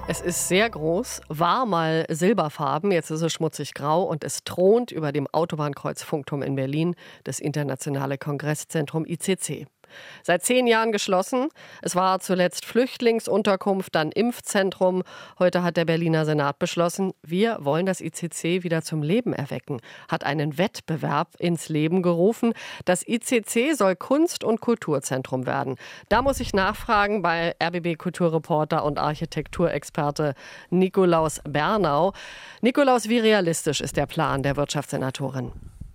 Es ist sehr groß, war mal silberfarben, jetzt ist es schmutzig grau und es thront über dem Autobahnkreuz Funkturm in Berlin das Internationale Kongresszentrum ICC. Seit 10 Jahren geschlossen. Es war zuletzt Flüchtlingsunterkunft, dann Impfzentrum. Heute hat der Berliner Senat beschlossen, wir wollen das ICC wieder zum Leben erwecken. Hat einen Wettbewerb ins Leben gerufen. Das ICC soll Kunst- und Kulturzentrum werden. Da muss ich nachfragen bei RBB-Kulturreporter und Architekturexperte Nikolaus Bernau. Nikolaus, wie realistisch ist der Plan der Wirtschaftssenatorin?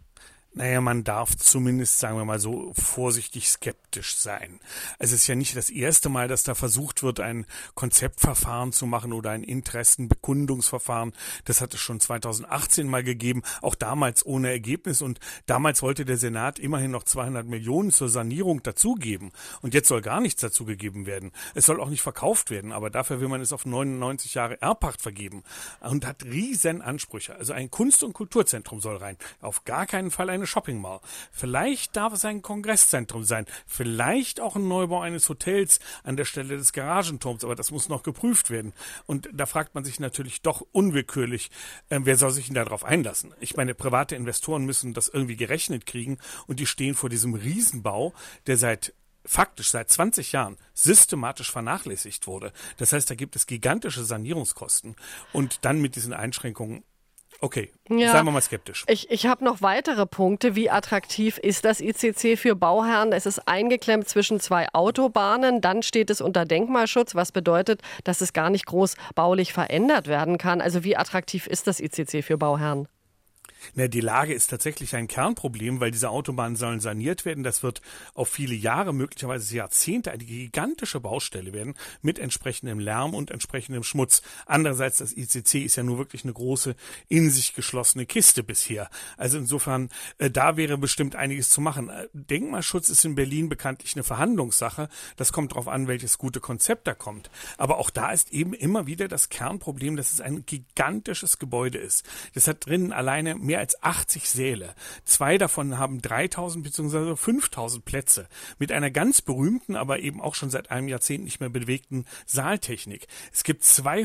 Naja, man darf zumindest, sagen wir mal so, vorsichtig skeptisch sein. Es ist ja nicht das erste Mal, dass da versucht wird, ein Konzeptverfahren zu machen oder ein Interessenbekundungsverfahren. Das hat es schon 2018 mal gegeben, auch damals ohne Ergebnis. Und damals wollte der Senat immerhin noch 200 Millionen zur Sanierung dazugeben. Und jetzt soll gar nichts dazugegeben werden. Es soll auch nicht verkauft werden, aber dafür will man es auf 99 Jahre Erbpacht vergeben und hat riesen Ansprüche. Also ein Kunst- und Kulturzentrum soll rein. Auf gar keinen Fall eine Shopping Mall. Vielleicht darf es ein Kongresszentrum sein. Vielleicht auch ein Neubau eines Hotels an der Stelle des Garagenturms. Aber das muss noch geprüft werden. Und da fragt man sich natürlich doch unwillkürlich, wer soll sich denn darauf einlassen? Ich meine, private Investoren müssen das irgendwie gerechnet kriegen. Und die stehen vor diesem Riesenbau, der faktisch seit 20 Jahren systematisch vernachlässigt wurde. Das heißt, da gibt es gigantische Sanierungskosten. Und dann mit diesen Einschränkungen, okay, ja, seien wir mal skeptisch. Ich habe noch weitere Punkte. Wie attraktiv ist das ICC für Bauherren? Es ist eingeklemmt zwischen 2 Autobahnen. Dann steht es unter Denkmalschutz, was bedeutet, dass es gar nicht groß baulich verändert werden kann. Also wie attraktiv ist das ICC für Bauherren? Na, die Lage ist tatsächlich ein Kernproblem, weil diese Autobahnen sollen saniert werden. Das wird auf viele Jahre, möglicherweise Jahrzehnte, eine gigantische Baustelle werden mit entsprechendem Lärm und entsprechendem Schmutz. Andererseits, das ICC ist ja nur wirklich eine große, in sich geschlossene Kiste bisher. Also insofern, da wäre bestimmt einiges zu machen. Denkmalschutz ist in Berlin bekanntlich eine Verhandlungssache. Das kommt darauf an, welches gute Konzept da kommt. Aber auch da ist eben immer wieder das Kernproblem, dass es ein gigantisches Gebäude ist. Das hat drinnen alleine mehr als 80 Säle. 2 davon haben 3000 bzw. 5000 Plätze mit einer ganz berühmten, aber eben auch schon seit einem Jahrzehnt nicht mehr bewegten Saaltechnik. Es gibt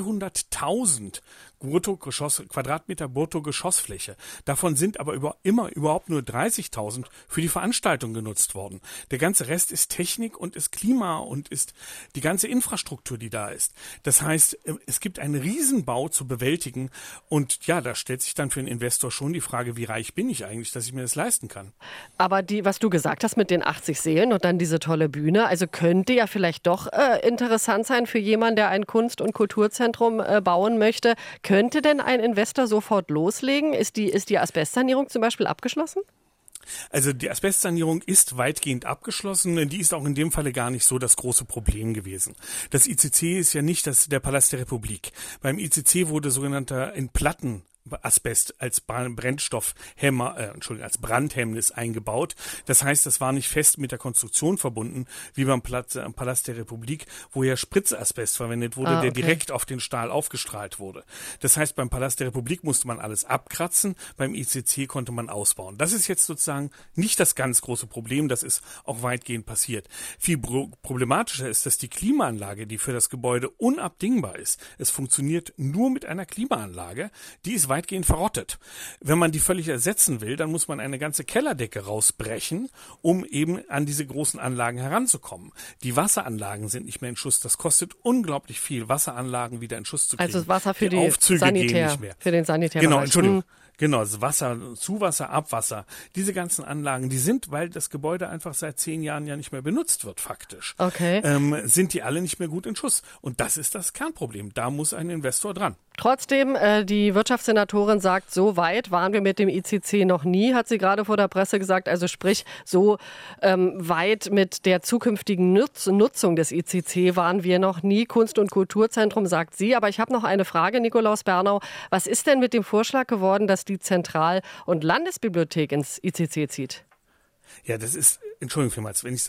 200.000 Quadratmeter Bruttogeschossfläche. Davon sind aber überhaupt nur 30.000 für die Veranstaltung genutzt worden. Der ganze Rest ist Technik und ist Klima und ist die ganze Infrastruktur, die da ist. Das heißt, es gibt einen Riesenbau zu bewältigen und ja, da stellt sich dann für einen Investor schon die Frage, wie reich bin ich eigentlich, dass ich mir das leisten kann. Aber was du gesagt hast mit den 80 Sälen und dann diese tolle Bühne, also könnte ja vielleicht doch interessant sein für jemanden, der ein Kunst- und Kulturzentrum bauen möchte. Könnte denn ein Investor sofort loslegen? Ist die Asbestsanierung zum Beispiel abgeschlossen? Also die Asbestsanierung ist weitgehend abgeschlossen. Die ist auch in dem Falle gar nicht so das große Problem gewesen. Das ICC ist ja nicht der Palast der Republik. Beim ICC wurde sogenannter in Platten Asbest als als Brandhemmnis eingebaut. Das heißt, das war nicht fest mit der Konstruktion verbunden, wie beim Palast der Republik, wo ja Spritzasbest verwendet wurde, der direkt auf den Stahl aufgestrahlt wurde. Das heißt, beim Palast der Republik musste man alles abkratzen, beim ICC konnte man ausbauen. Das ist jetzt sozusagen nicht das ganz große Problem, das ist auch weitgehend passiert. Viel problematischer ist, dass die Klimaanlage, die für das Gebäude unabdingbar ist, es funktioniert nur mit einer Klimaanlage, die ist weitgehend verrottet. Wenn man die völlig ersetzen will, dann muss man eine ganze Kellerdecke rausbrechen, um eben an diese großen Anlagen heranzukommen. Die Wasseranlagen sind nicht mehr in Schuss. Das kostet unglaublich viel, Wasseranlagen wieder in Schuss zu kriegen. Also das Wasser für die Aufzüge gehen nicht mehr. Für den Sanitärbereich. Genau, Entschuldigung. Genau, das Wasser, Zuwasser, Abwasser, diese ganzen Anlagen, die sind, weil das Gebäude einfach seit 10 Jahren ja nicht mehr benutzt wird faktisch, sind die alle nicht mehr gut in Schuss. Und das ist das Kernproblem. Da muss ein Investor dran. Trotzdem, die Wirtschaftssenatorin sagt, so weit waren wir mit dem ICC noch nie, hat sie gerade vor der Presse gesagt. Also sprich, so weit mit der zukünftigen Nutzung des ICC waren wir noch nie. Kunst- und Kulturzentrum, sagt sie. Aber ich habe noch eine Frage, Nikolaus Bernau. Was ist denn mit dem Vorschlag geworden, dass die Zentral- und Landesbibliothek ins ICC zieht? Ja, das ist, Entschuldigung vielmals, wenn ich es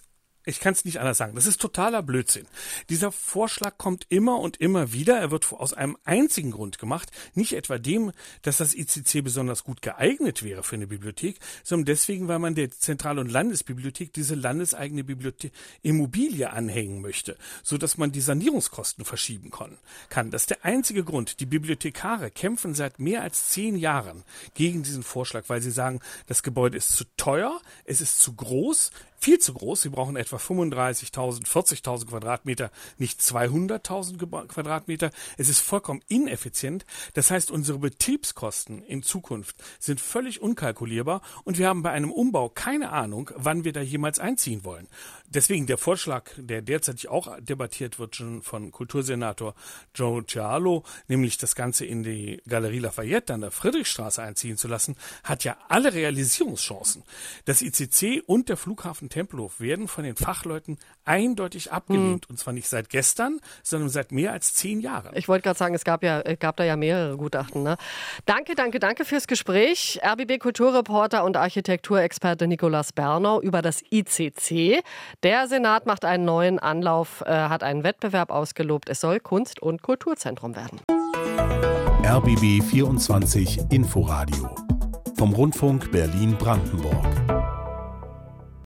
Ich kann es nicht anders sagen. Das ist totaler Blödsinn. Dieser Vorschlag kommt immer und immer wieder. Er wird aus einem einzigen Grund gemacht. Nicht etwa dem, dass das ICC besonders gut geeignet wäre für eine Bibliothek, sondern deswegen, weil man der Zentral- und Landesbibliothek diese landeseigene Immobilie anhängen möchte, sodass man die Sanierungskosten verschieben kann. Das ist der einzige Grund. Die Bibliothekare kämpfen seit mehr als 10 Jahren gegen diesen Vorschlag, weil sie sagen, das Gebäude ist zu teuer, es ist zu groß, viel zu groß. Sie brauchen etwa 35.000, 40.000 Quadratmeter, nicht 200.000 Quadratmeter. Es ist vollkommen ineffizient. Das heißt, unsere Betriebskosten in Zukunft sind völlig unkalkulierbar und wir haben bei einem Umbau keine Ahnung, wann wir da jemals einziehen wollen. Deswegen der Vorschlag, der derzeit auch debattiert wird, schon von Kultursenator Joe Cialo, nämlich das Ganze in die Galerie Lafayette an der Friedrichstraße einziehen zu lassen, hat ja alle Realisierungschancen. Das ICC und der Flughafen Tempelhof werden von den Fachleuten eindeutig abgelehnt. Und zwar nicht seit gestern, sondern seit mehr als 10 Jahren. Ich wollte gerade sagen, es gab da ja mehrere Gutachten. Ne? Danke fürs Gespräch. RBB Kulturreporter und Architekturexperte Nikolaus Bernau über das ICC. Der Senat macht einen neuen Anlauf, hat einen Wettbewerb ausgelobt. Es soll Kunst- und Kulturzentrum werden. RBB 24 Inforadio vom Rundfunk Berlin-Brandenburg.